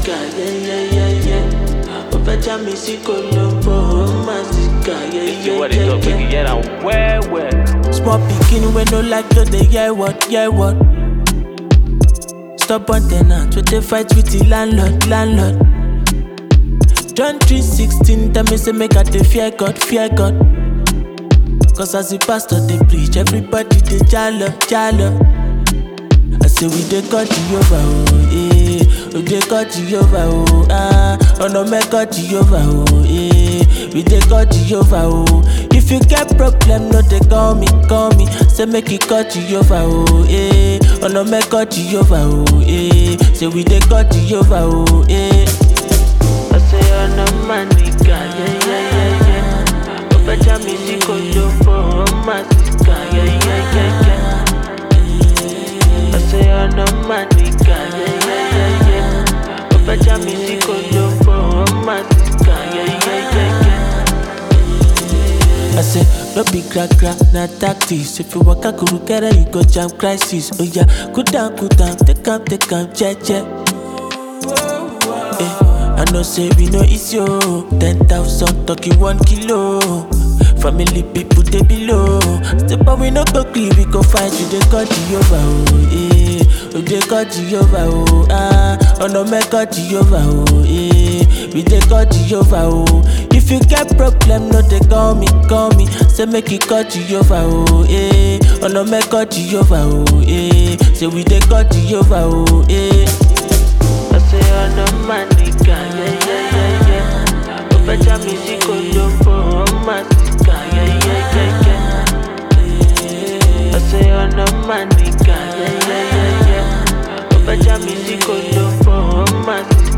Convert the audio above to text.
Mazica, yeah. Oveja mi si Colombo, Mazica, yeah. What it up, baby? Yeah, I'm well. Small pikin we no like to dey hear what. Stop on tenant, we dey fight with the landlord. John 3:16 tell me say make I dey fear God. Cause as the pastor dey preach, everybody dey jalo. I say we dey cut Jehovah, oh, eh. We dey cut Jehovah, oh, ah. Oh no, me cut Jehovah, oh, eh. We dey cut Jehovah, oh. If you get problem, no dey call me. Say make you cut Jehovah, oh, eh. Oh no, me cut Jehovah, oh, eh. Say we dey cut Jehovah, oh, eh. I say oh no, my nigga, yeah. Oveja mi si Colombo, Mazica, yeah. I say oh no, my nigga, yeah. Oveja mi si Colombo, Mazica, yeah. I say no be crack, na tactics. If you waka kurukere, you go jam crisis. Oh yeah, cool down, take am, check. I know say we no easy, oh. 10,000 talking 1 kilo. Family people they below. Step up, we no go clean, we go fight. You dey cut Jehovah, oh, eh. We dey cut Jehovah, oh, ah. Oh no, me cut Jehovah, oh, eh. We dey cut Jehovah, oh. If you get problem, no dey call me. Say make you cut Jehovah, oh, eh. Oh no, me cut Jehovah, oh, eh. Say we dey cut Jehovah, oh, eh. I say oh no, my nigga, yeah. Oveja mi si Colombo, Mazica, yeah. I say oh no, my nigga, yeah. Oveja mi si Colombo, Mazica.